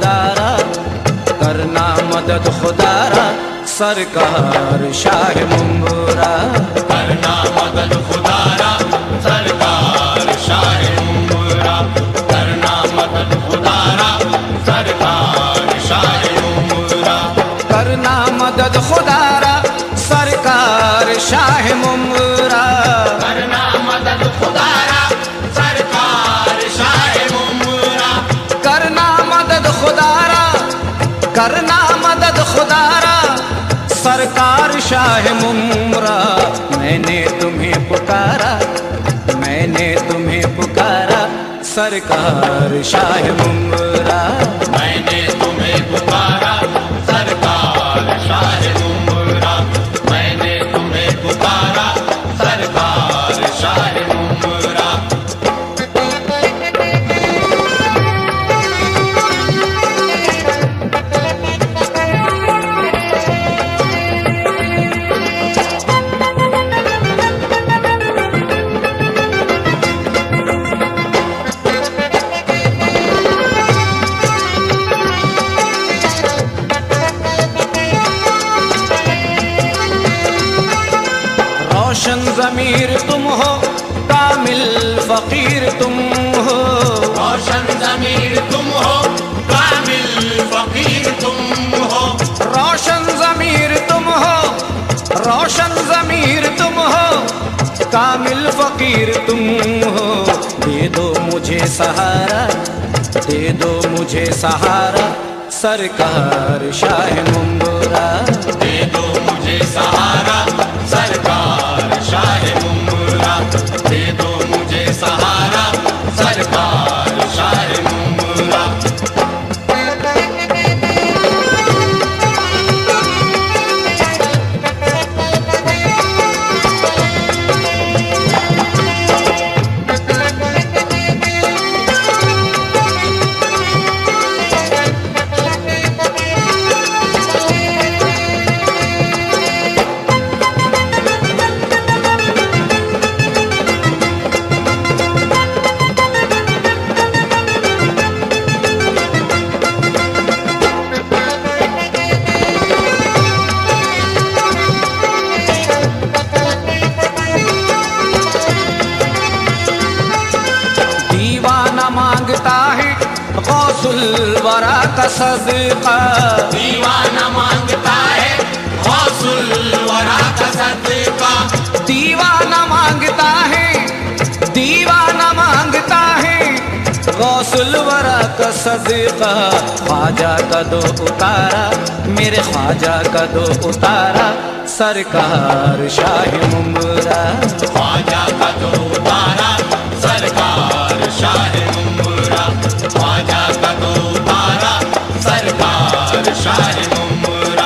खुदारा, करना मदद खुदारा, सरकार शाह मुंबरा। करना मदद खुदारा, सरकार शाह मुंबरा। करना मदद खुदारा, सरकार शाह मुंबरा। करना मदद खुदारा, सरकार शाह मुंबरा। करना मदद खुदारा, सरकार शाह मुंबरा। करना मदद खुदारा, करना मदद खुदारा, सरकार शाह मुंबरा। मैंने तुम्हें पुकारा, मैंने तुम्हें पुकारा, सरकार शाह मुंबरा। मैंने तुम्हें पुकारा, सरकार शाह मुंबरा। मैंने तुम्हें पुकारा, सरकार शाह मुंबरा। रोशन ज़मीर तुम हो, कामिल फ़कीर तुम हो। रोशन ज़मीर तुम हो, कामिल फ़कीर तुम हो। रोशन ज़मीर तुम हो, रोशन ज़मीर तुम हो, कामिल फ़कीर तुम हो। दे दो मुझे सहारा, दे दो मुझे सहारा, सरकार शाह मुंबरा। दे दो मुझे सहारा, सरकार शाह मुंबरा। दे दो मुझे सहारा, सरकार शाह मुंबरा। गौसुल वरा का सदका, दीवाना मांगता है गौसुल वरा का सदका। दीवाना मांगता है, दीवाना मांगता है, गौसुल वरा का सदका। ख्वाजा का दो उतारा, मेरे ख्वाजा का दो उतारा, सरकार शाह मुंबरा। ख्वाजा का दो उतारा, सरकार शाह मुंबरा। ख्वाजा का दो उतारा, सरकार शाह मुंबरा।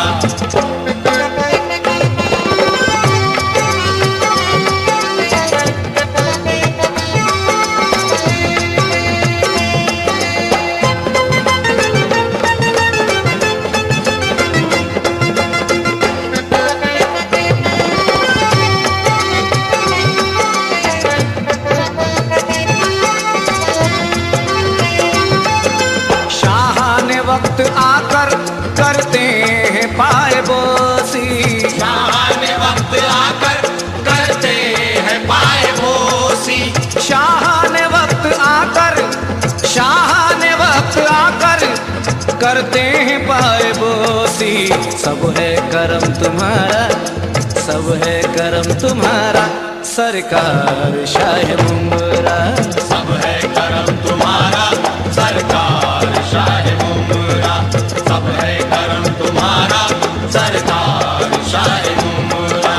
वक्त आकर करते हैं पायबोसी, शाहाने वक्त आकर करते हैं पायबोसी। शाहाने वक्त आकर, शाहाने वक्त आकर करते हैं पायबोसी। सब है करम तुम्हारा, सब है करम तुम्हारा, सरकार शाह मुंबरा। सब है करम तुम्हारा, सरकार शाह मुंबरा। सब है करम तुम्हारा, सरकार शाह मुंबरा।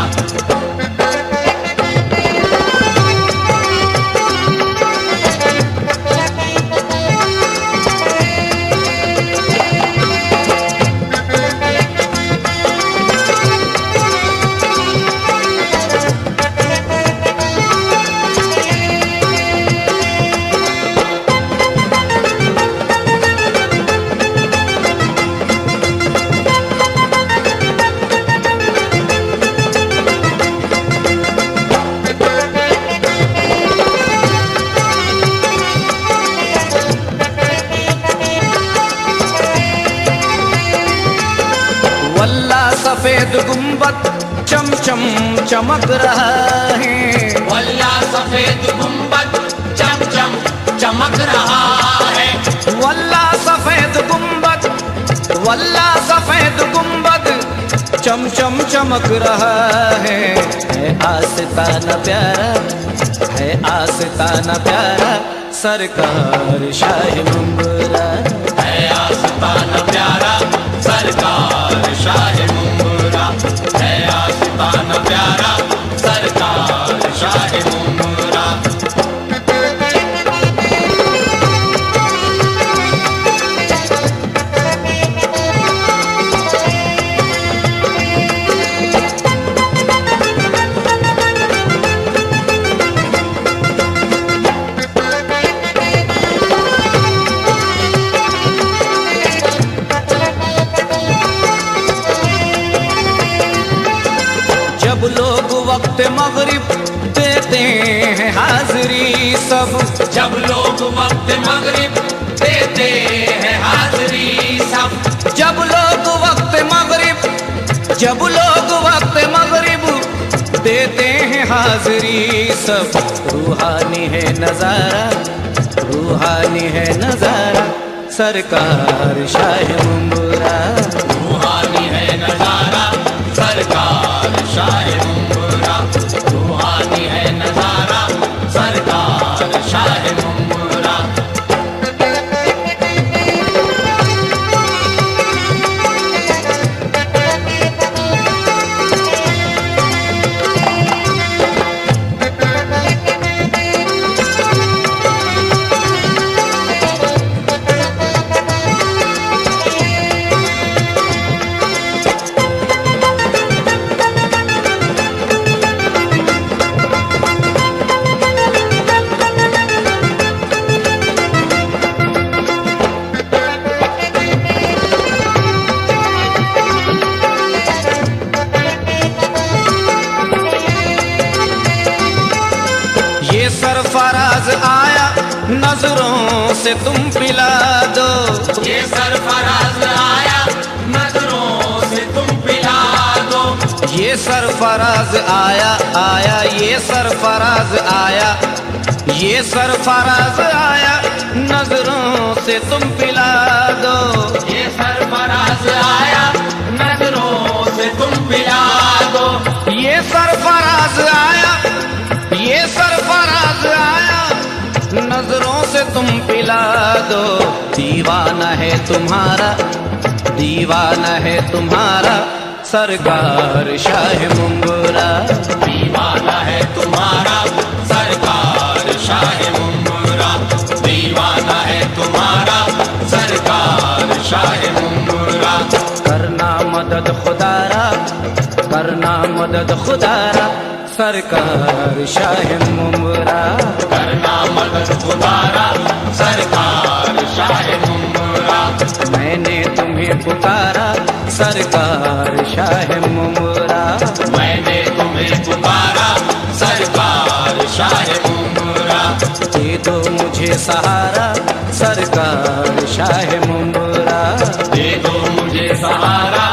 वल्ला सफेद गुंबद चम चम चमक रहा है। वल्ला सफेद गुंबद चम चम चमक रहा है। वल्ला सफेद गुंबद, वल्ला सफेद गुंबद चम चम चमक रहा है। आस्ताना प्यारा है, आस्ताना प्यारा सरकार शाह मुंबरा। है आस्ताना प्यारा सरकार शाह मुंबरा। है आस्ताना प्यारा सरकार शाह मुंबरा। जब लोग वक्त मगरिब देते हैं हाजिरी सब, जब लोग वक्त मगरिब देते हैं हाजिरी सब। जब लोग वक्त मगरिब, जब लोग वक्त मगरिब देते हैं हाजिरी सब। रूहानी है नजारा, रूहानी है नजारा सरकार शाह मुंबरा। रूहानी है नजारा सरकार शाह मुंबरा। रूहानी है नजारा सरकार शाह मुंबरा। ये सरफराज आया नजरों से तुम पिला दो। ये सरफराज आया नजरों से तुम पिला दो। ये सरफराज आया, आया ये सरफराज आया, ये सरफराज आया नजरों से तुम पिला दो। ये सरफराज आया नजरों से तुम पिला दो। ये सरफराज आया, ये सरफराज आया नजरों से तुम पिला दो। दीवाना है तुम्हारा, दीवाना है तुम्हारा सरकार शाह मुंबरा। दीवाना है तुम्हारा सरकार शाह मुंबरा। दीवाना है तुम्हारा सरकार शाह मुंबरा। करना मदद खुदारा, करना मदद खुदारा सरकार शाह मुंबरा। करना मदद खुदारा सरकार शाह मुंबरा। मैंने तुम्हें पुकारा सरकार शाह मुंबरा। मैंने तुम्हें पुकारा सरकार शाह मुंबरा। दे दो मुझे सहारा सरकार शाह मुंबरा। दे दो मुझे सहारा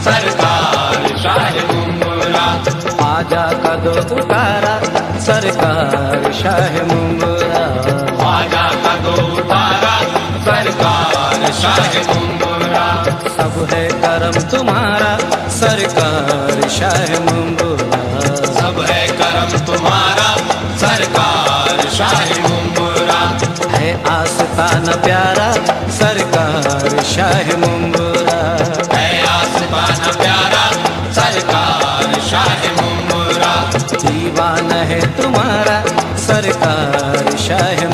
सरकार शाह मुंबरा। आजा का दो उतारा सरकार शाह मुंबरा। ख्वाजा का दो उतारा सरकार शाह मुंबरा। सब है करम तुम्हारा सरकार शाह मुंबरा। सब है करम तुम्हारा सरकार शाह मुंबरा। है आस्ताना प्यारा सरकार शाह मुंबरा। है आस्ताना प्यारा सरकार शाह मुंबरा। दीवाना है तुम्हारा सरकार शाह